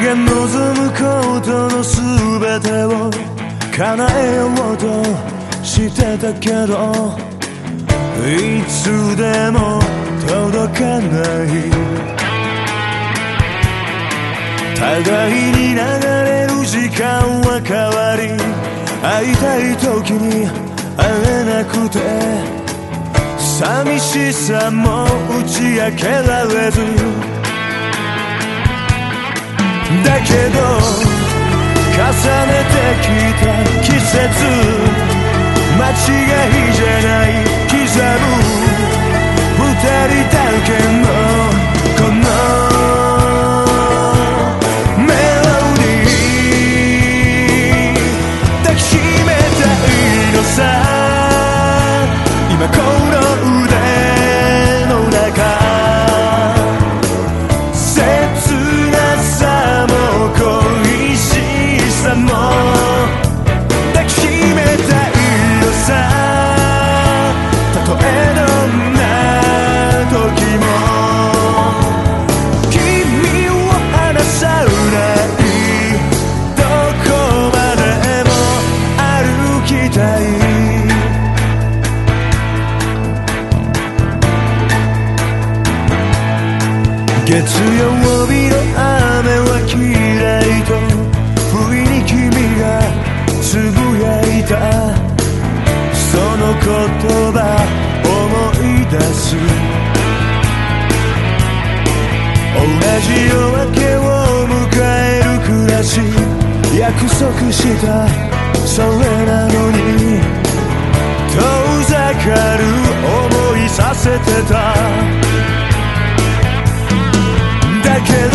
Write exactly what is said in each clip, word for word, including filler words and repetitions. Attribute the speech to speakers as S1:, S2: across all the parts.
S1: が望むことの全てを叶えようとしてたけど、いつでも届かない。互いに流れる時間は変わり、会いたい時に会えなくて、寂しさも打ち明けられず、だけど重ねてきた季節、間違いじゃない刻む二人だけのこのメロディー、抱きしめたいのさ、今この腕の中、切なさも恋しさも抱きしめたいのさ、たとえどんな時も君を離さない、どこまでも歩きたい。月曜日の雨は嫌いと不意に君がつぶやいた、その言葉思い出す。同じ夜明けを迎える暮らし、約束したそれなのに遠ざかる思いさせてた。だけど出会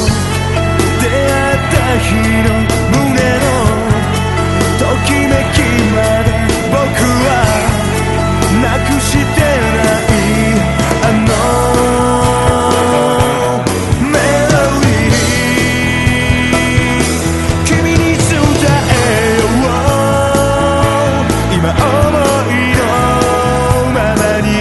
S1: った日の胸のときめきまで僕はなくしてない。あのメロディー、君に伝えよう、今思いのままに。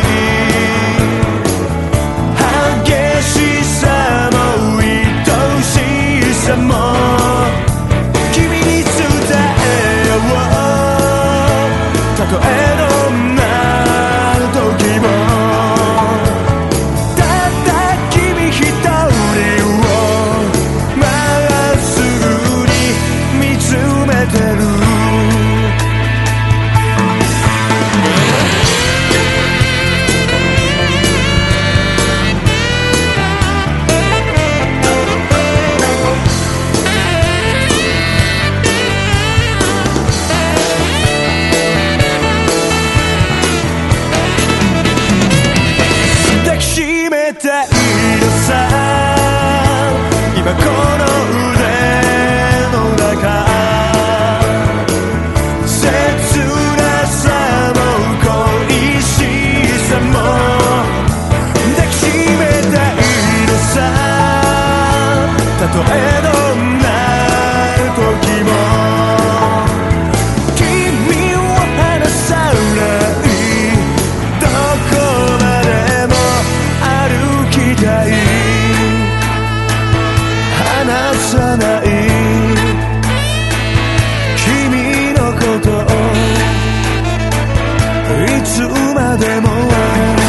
S1: 激しさも愛しさも君に伝えよう、たとえどんな時もたった君一人をまっすぐに見つめてる。今この腕の中、切なさも恋しさも抱きしめたいのさ、たとえどんな時も君を離さない、どこまでも歩きたい。離さない君のことをいつまでも